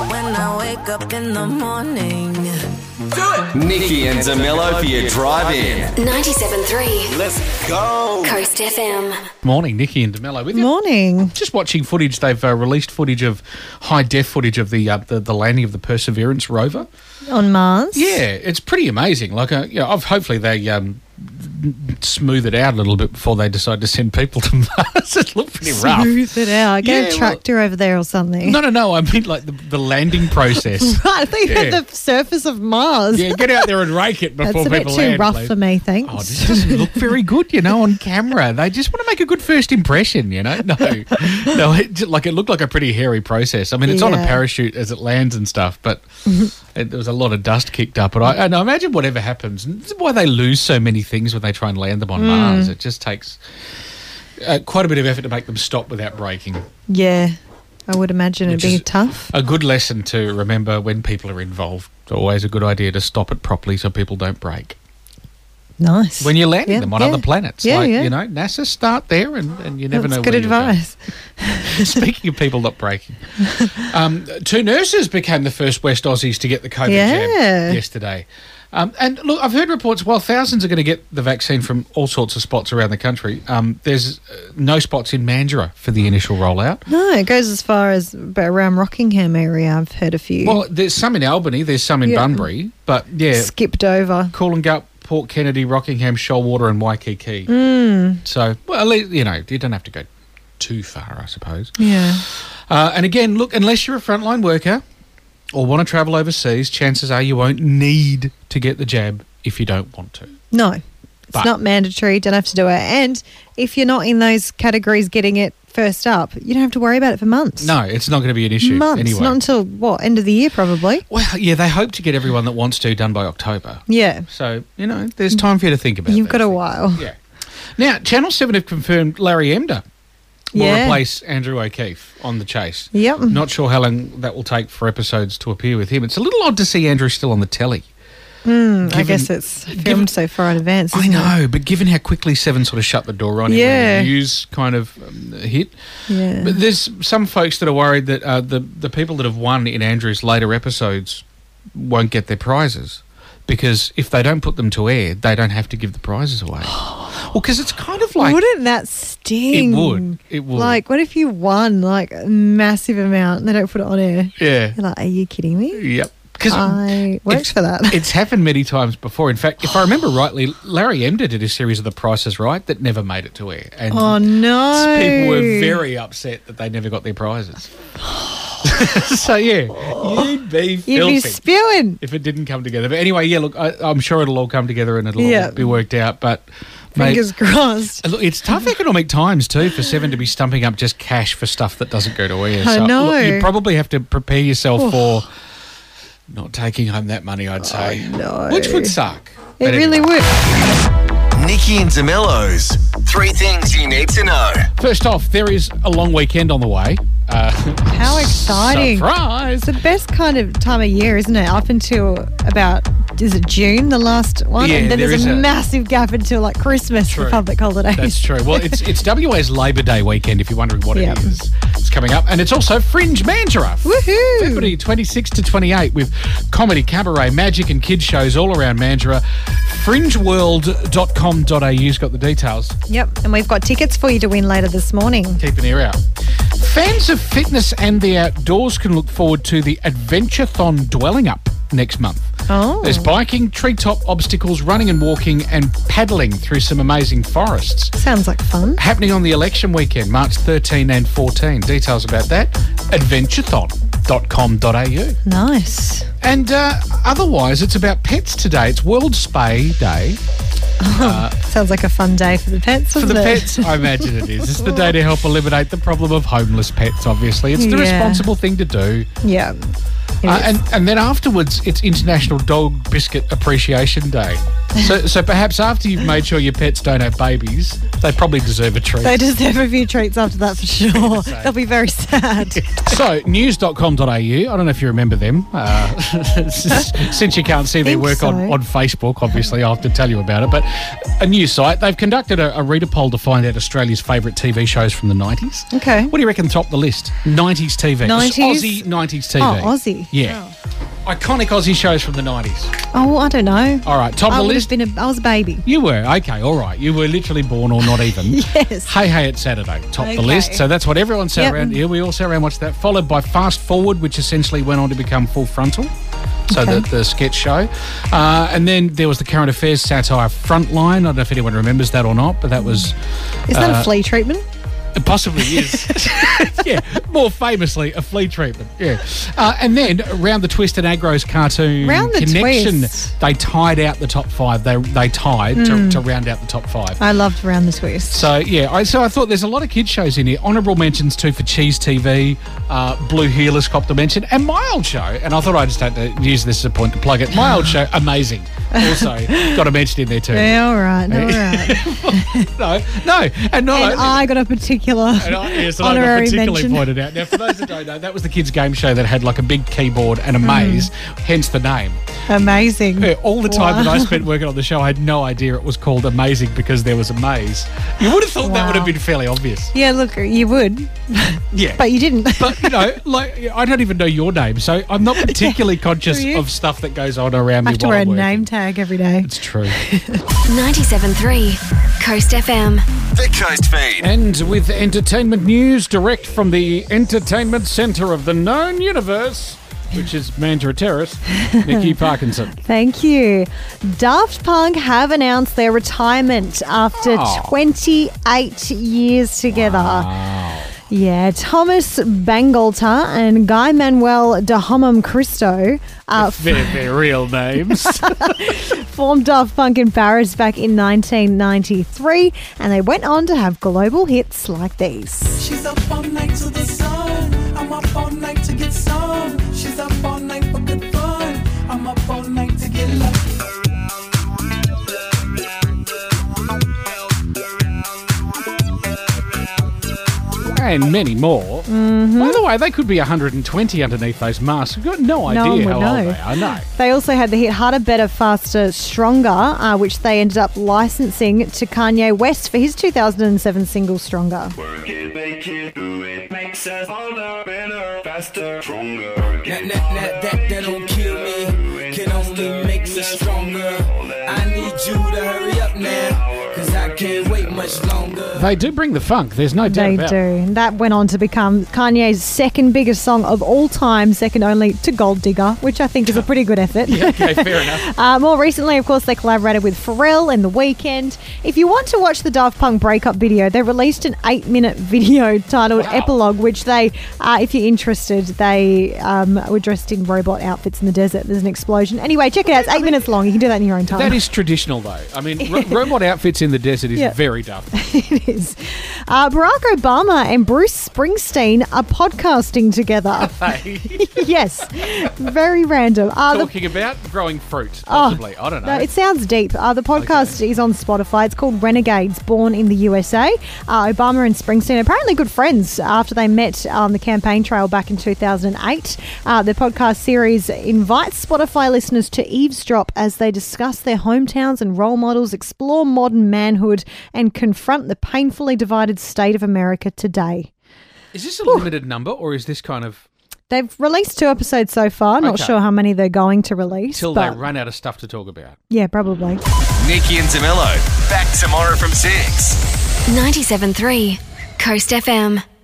when I wake up in the morning. Do it! Nikki and DeMello for your drive-in. 97.3 Let's go! Coast FM. Morning, Nikki and DeMello with you. Morning. Just watching footage. They've released footage of high-def footage of the landing of the Perseverance rover. On Mars? Yeah, it's pretty amazing. Like, hopefully they smooth it out a little bit before they decide to send people to Mars. It looked pretty rough. Smooth it out. Get Yeah, a tractor over there or something. No. I mean, like the landing process. Right, I think at the surface of Mars. Yeah, get out there and rake it before That's a bit people too land. rough please. for me, thanks. Oh, this doesn't look very good, on camera. They just want to make a good first impression, No, it looked like a pretty hairy process. I mean, it's on a Yeah. parachute as it lands and stuff, but there was a lot of dust kicked up. And I imagine whatever happens, and this is why they lose so many things when they try and land them on Mars. It just takes quite a bit of effort to make them stop without breaking. Yeah, I would imagine it'd Which be is tough. A good lesson to remember when people are involved. It's always a good idea to stop it properly so people don't break. Nice. When you're landing Yeah, them on yeah. other planets. Yeah, like, yeah. NASA, start there and you never That's know good where you'll go. advice. Speaking of people not breaking, 2 nurses became the first West Aussies to get the COVID jab yesterday. And look, I've heard reports, while thousands are going to get the vaccine from all sorts of spots around the country, there's no spots in Mandurah for the initial rollout. No, it goes as far as about around Rockingham area. I've heard a few. Well, there's some in Albany, there's some in Bunbury, but skipped over. Coolangatta, Port Kennedy, Rockingham, Shoalwater and Waikiki. So, well, at least, you don't have to go too far, I suppose. Yeah. And again, look, unless you're a frontline worker or want to travel overseas, chances are you won't need to get the jab if you don't want to. No, it's But- not mandatory. You don't have to do it. And if you're not in those categories getting it first up, you don't have to worry about it for months. No, it's not going to be an issue Months, anyway. not until, end of the year probably. Well, yeah, they hope to get everyone that wants to done by October. Yeah. So, there's time for you to think about You've these got a things. while. Yeah. Now, Channel 7 have confirmed Larry Emder will Yeah. replace Andrew O'Keefe on The Chase. Yep. Not sure how long that will take for episodes to appear with him. It's a little odd to see Andrew still on the telly. I guess it's filmed so far in advance, I isn't know, but given how quickly 7 sort of shut the door on him Yeah. when the news kind of hit. Yeah. But there's some folks that are worried that the people that have won in Andrew's later episodes won't get their prizes. Because if they don't put them to air, they don't have to give the prizes away. Well, because it's kind of like... Wouldn't that sting? It would. Like, what if you won, a massive amount and they don't put it on air? Yeah. You're like, are you kidding me? Yep. Because I worked for that. It's happened many times before. In fact, if I remember rightly, Larry Emder did a series of The Price is Right that never made it to air. And Oh, no. people were very upset that they never got their prizes. So, yeah, you'd be filthy You'd be spewing. if it didn't come together. But anyway, yeah, look, I'm sure it'll all come together and it'll Yeah. all be worked out. But, mate, Fingers crossed. look, it's tough economic times too for 7 to be stumping up just cash for stuff that doesn't go to air. I So, know. look, you probably have to prepare yourself for not taking home that money, I'd say. no. Which would suck. It But really anyway. would. Nikki and DeMello's 3 things you need to know. First off, there is a long weekend on the way. How exciting. Surprise! It's the best kind of time of year, isn't it? Up until about, is it June, the last one? Yeah, and then there there's is a a- massive gap until Christmas for True. public holidays. That's true. Well, it's WA's Labor Day weekend, if you're wondering what Yep. it is. It's coming up. And it's also Fringe Mandurah. Woohoo! February 26 to 28 with comedy, cabaret, magic and kids shows all around Mandurah. Fringeworld.com.au's got the details. Yep, and we've got tickets for you to win later this morning. Keep an ear out. Fans of fitness and the outdoors can look forward to the Adventure-thon Dwelling Up next month. Oh. There's biking, treetop obstacles, running and walking and paddling through some amazing forests. Sounds like fun. Happening on the election weekend, March 13 and 14. Details about that, adventurethon.com.au. Nice. And otherwise, it's about pets today. It's World Spay Day. Sounds like a fun day for the pets, For doesn't the it? pets, I imagine it is. It's the day to help eliminate the problem of homeless pets, obviously. It's the Yeah. responsible thing to do. Yeah. It is. And then afterwards, it's International Dog Biscuit Appreciation Day. So perhaps after you've made sure your pets don't have babies, they probably deserve a treat. They deserve a few treats after that for sure. They'll be very sad. So, news.com.au, I don't know if you remember them. Since you can't see their work on Facebook, obviously, I'll have to tell you about it. But a news site, they've conducted a reader poll to find out Australia's favourite TV shows from the 90s. Okay. What do you reckon top the list? 90s TV. 90s? Aussie 90s TV. Oh, Aussie. Yeah. Iconic Aussie shows from the 90s. Oh, I don't know. All right, top of the list. I was a baby. You were? Okay, all right. You were literally born or not even. Yes. Hey, it's Saturday. Top the list. So that's what everyone sat around here. We all sat around and watched that. Followed by Fast Forward, which essentially went on to become Full Frontal. So the sketch show. And then there was the current affairs satire Frontline. I don't know if anyone remembers that or not, but that was... Is that a flea treatment? It possibly is. Yeah, more famously, a flea treatment. Yeah. And then, Round the Twist and Agro's cartoon connection, they tied out the top 5. They tied to round out the top 5. I loved Round the Twist. So, yeah, I thought there's a lot of kids' shows in here. Honourable mentions, too, for Cheese TV, Blue Heelers copped a mention, and my old show, and I thought I just had to use this as a point to plug it. My old show, Amazing. Also, got a mention in there, too. Yeah, all right. No. And I got a particular honorary mention. Pointed out. Now, for those that don't know, that was the kids' game show that had like a big keyboard and a maze, hence the name. Amazing. Yeah, all the time that I spent working on the show, I had no idea it was called Amazing because there was a maze. You would have thought that would have been fairly obvious. Yeah, look, you would. Yeah. But you didn't. But, I don't even know your name, so I'm not particularly conscious of stuff that goes on around me. I have to wear a name tag every day. It's true. 97.3 Coast FM. The Coast Feed. And with entertainment news direct from the entertainment centre of the known universe, which is Mandurah Terrace, Nikki Parkinson. Thank you. Daft Punk have announced their retirement after 28 years together. Wow. Yeah, Thomas Bangalter and Guy Manuel de Homem Christo their real names. formed Daft Punk in Paris back in 1993, and they went on to have global hits like these. She's up all night to the sun. I'm up all night to get some. She's up all night for good fun. I'm up all night to get lucky. And many more. Mm-hmm. By the way, they could be 120 underneath those masks. We've got no idea how old they are. No. They also had the hit Harder, Better, Faster, Stronger, which they ended up licensing to Kanye West for his 2007 single Stronger. Work it, make it, do it, makes us harder, better, faster, stronger. That don't kill me, can only make me stronger. I need you to hurry up now, cause I can't wait much longer. They do bring the funk, there's no doubt about it. They do. And that went on to become Kanye's second biggest song of all time, second only to Gold Digger, which I think is a pretty good effort. Yeah, okay, fair enough. More recently, of course, they collaborated with Pharrell and The Weeknd. If you want to watch the Daft Punk breakup video, they released an 8-minute video titled Epilogue, which they, if you're interested, they were dressed in robot outfits in the desert. There's an explosion. Anyway, check it out. It's 8 minutes long. You can do that in your own time. That is traditional, though. I mean, robot outfits in the desert is very Daft Punk. It is. Barack Obama and Bruce Springsteen are podcasting together. Yes. Very random. Talking about growing fruit, possibly. I don't know. No, it sounds deep. The podcast is on Spotify. It's called Renegades, born in the USA. Obama and Springsteen are apparently good friends after they met on the campaign trail back in 2008. The podcast series invites Spotify listeners to eavesdrop as they discuss their hometowns and role models, explore modern manhood, and confront the painfully divided state of America today. Is this a limited number, or is this kind of... They've released 2 episodes so far. Not sure how many they're going to release. Till they run out of stuff to talk about. Yeah, probably. Nikki and Zamillo, back tomorrow from 6. 97.3 Coast FM.